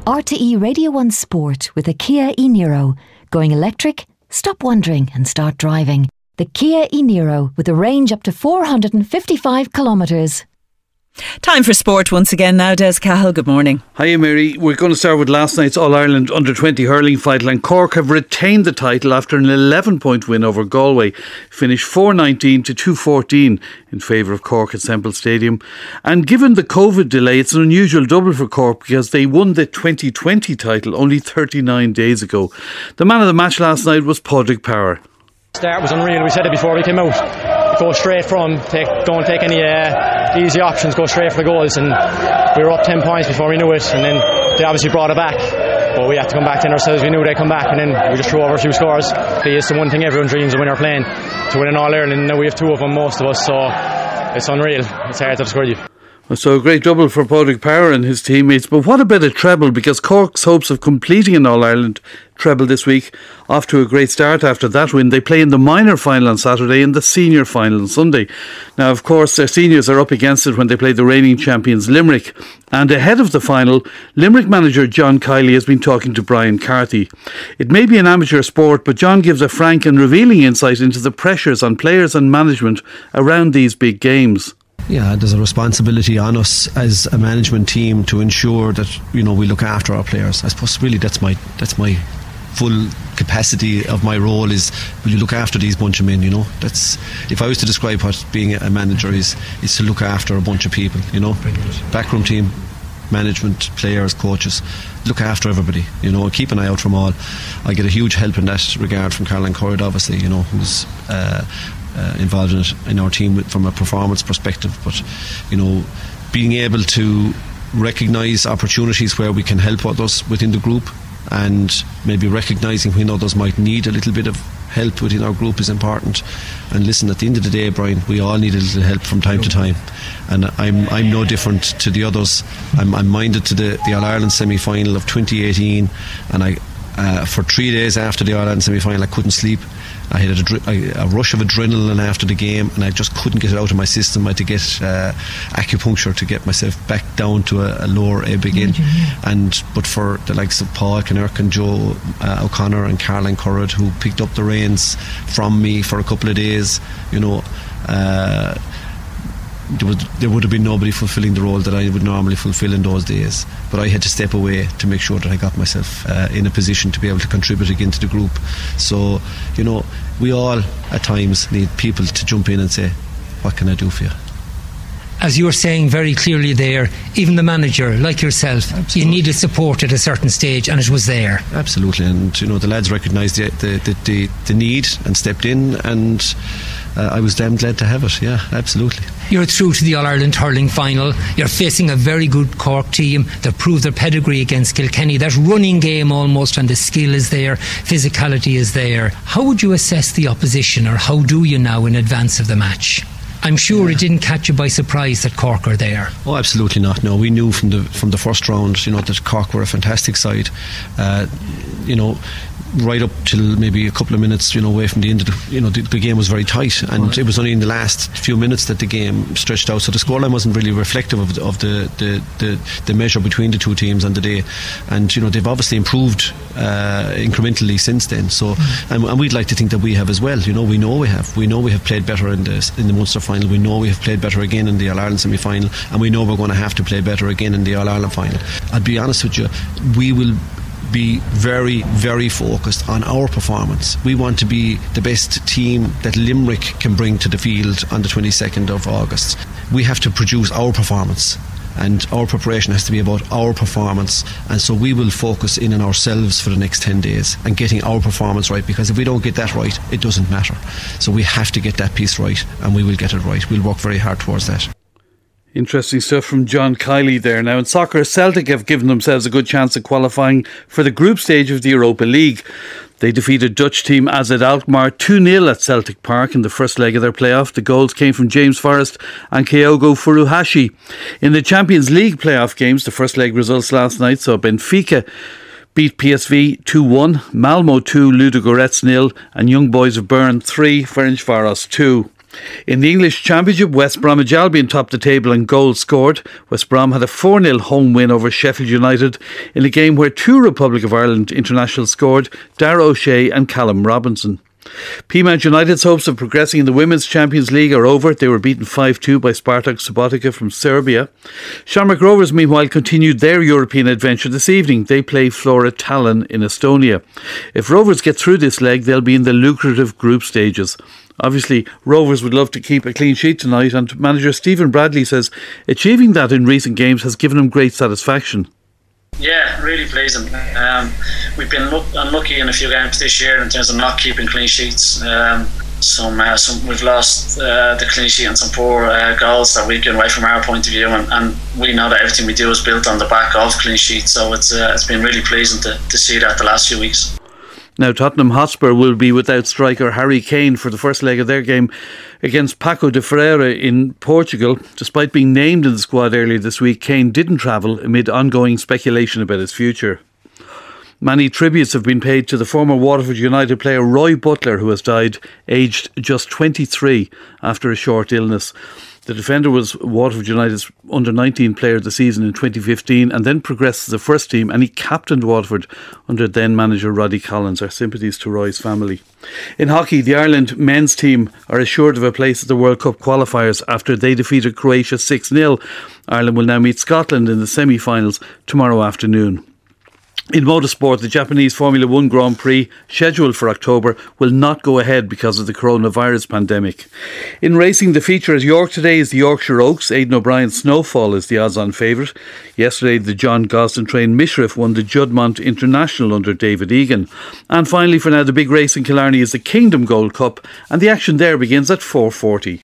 RTE Radio 1 Sport with a Kia e-Niro. Going electric? Stop wondering and start driving. The Kia e-Niro with a range up to 455 kilometres. Time for sport once again now. Des Cahill, good morning. Hiya Mary. We're going to start with last night's All-Ireland Under-20 hurling final, and Cork have retained the title after an 11-point win over Galway. Finished 4-19 to 2-14 in favour of Cork at Semple Stadium. And given the COVID delay, it's an unusual double for Cork because they won the 2020 title only 39 days ago. The man of the match last night was Padraig Power. Start was unreal. We said it before we came out. Go straight from, don't take any easy options, go straight for the goals, and we were up 10 points before we knew it, and then they obviously brought it back, but we had to come back in ourselves. We knew they'd come back, and then we just threw over a few scores. It's the one thing everyone dreams of when they're playing, to win an All-Ireland, and now we have two of them, most of us, so it's unreal. It's hard to describe. So a great double for Padraig Power and his teammates. But what about a treble? Because Cork's hopes of completing an All-Ireland treble this week, off to a great start after that win. They play in the minor final on Saturday and the senior final on Sunday. Now, of course, their seniors are up against it when they play the reigning champions Limerick. And ahead of the final, Limerick manager John Kiely has been talking to Brian Carthy. It may be an amateur sport, but John gives a frank and revealing insight into the pressures on players and management around these big games. Yeah, there's a responsibility on us as a management team to ensure that, you know, we look after our players. I suppose really that's my full capacity of my role is, will you look after these bunch of men, you know? That's, if I was to describe what being a manager is to look after a bunch of people, you know? Backroom team, management, players, coaches, look after everybody, you know, keep an eye out from all. I get a huge help in that regard from Caroline Corrad, obviously, you know, who's involved in it in our team from a performance perspective. But, you know, being able to recognise opportunities where we can help others within the group, and maybe recognising when others might need a little bit of help within our group is important. And listen, at the end of the day, Brian, we all need a little help from time to time, and I'm no different to the others. I'm minded to the All-Ireland semi-final of 2018, and I for 3 days after the All-Ireland semi-final I couldn't sleep. I had a rush of adrenaline after the game, and I just couldn't get it out of my system. I had to get acupuncture to get myself back down to a lower ebb again. But for the likes of Paul Kinnerk and Joe O'Connor and Caroline Corrad, who picked up the reins from me for a couple of days, you know, there would have been nobody fulfilling the role that I would normally fulfill in those days. But I had to step away to make sure that I got myself in a position to be able to contribute again to the group. So, you know, we all at times need people to jump in and say, what can I do for you? As you were saying very clearly there, even the manager, like yourself, Absolutely. You needed support at a certain stage, and it was there. Absolutely, and you know, the lads recognised the need and stepped in, and I was damn glad to have it. Yeah, absolutely. You're through to the All-Ireland hurling final. You're facing a very good Cork team that proved their pedigree against Kilkenny. That running game almost, and the skill is there, physicality is there. How would you assess the opposition, or how do you now in advance of the match? I'm sure it didn't catch you by surprise that Cork are there. Oh, absolutely not. No, we knew from the first round, you know, that Cork were a fantastic side. You know, right up till maybe a couple of minutes, you know, away from the end of the game was very tight, and it was only in the last few minutes that the game stretched out. So the scoreline wasn't really reflective of the measure between the two teams on the day. And you know, they've obviously improved incrementally since then. So and we'd like to think that we have as well. You know, we know we have played better in the Munster final. We know we have played better again in the All-Ireland semi-final, and we know we're going to have to play better again in the All-Ireland final. I'd be honest with you, we will be very, very focused on our performance. We want to be the best team that Limerick can bring to the field on the 22nd of August. We have to produce our performance, and our preparation has to be about our performance, and so we will focus in on ourselves for the next 10 days and getting our performance right, because if we don't get that right, it doesn't matter. So we have to get that piece right, and we will get it right. We'll work very hard towards that. Interesting stuff from John Kiely there. Now in soccer, Celtic have given themselves a good chance of qualifying for the group stage of the Europa League. They defeated Dutch team AZ Alkmaar 2-0 at Celtic Park in the first leg of their playoff. The goals came from James Forrest and Kyogo Furuhashi. In the Champions League playoff games, the first leg results last night saw Benfica beat PSV 2-1, Malmo 2, Ludogorets 0, and Young Boys of Bern 3, Ferencváros 2. In the English Championship, West Bromwich Albion topped the table in goals scored. West Brom had a 4-0 home win over Sheffield United in a game where two Republic of Ireland internationals scored, Dara O'Shea and Callum Robinson. Peamount United's hopes of progressing in the Women's Champions League are over. They were beaten 5-2 by Spartak Subotica from Serbia. Shamrock Rovers, meanwhile, continued their European adventure this evening. They play Flora Tallinn in Estonia. If Rovers get through this leg, they'll be in the lucrative group stages. Obviously, Rovers would love to keep a clean sheet tonight, and manager Stephen Bradley says achieving that in recent games has given him great satisfaction. Yeah, really pleasing. We've been unlucky in a few games this year in terms of not keeping clean sheets. We've lost the clean sheet and some poor goals that we've given away from our point of view, and we know that everything we do is built on the back of clean sheets. So it's been really pleasing to see that the last few weeks. Now, Tottenham Hotspur will be without striker Harry Kane for the first leg of their game against Paco de Ferreira in Portugal. Despite being named in the squad earlier this week, Kane didn't travel amid ongoing speculation about his future. Many tributes have been paid to the former Waterford United player Roy Butler, who has died aged just 23 after a short illness. The defender was Waterford United's under-19 player of the season in 2015 and then progressed to the first team, and he captained Waterford under then-manager Roddy Collins. Our sympathies to Roy's family. In hockey, the Ireland men's team are assured of a place at the World Cup qualifiers after they defeated Croatia 6-0. Ireland will now meet Scotland in the semi-finals tomorrow afternoon. In motorsport, the Japanese Formula 1 Grand Prix, scheduled for October, will not go ahead because of the coronavirus pandemic. In racing, the feature at York today is the Yorkshire Oaks. Aidan O'Brien's Snowfall is the odds-on favourite. Yesterday, the John Gosden-trained Mishriff won the Juddmonte International under David Egan. And finally, for now, the big race in Killarney is the Kingdom Gold Cup, and the action there begins at 4:40.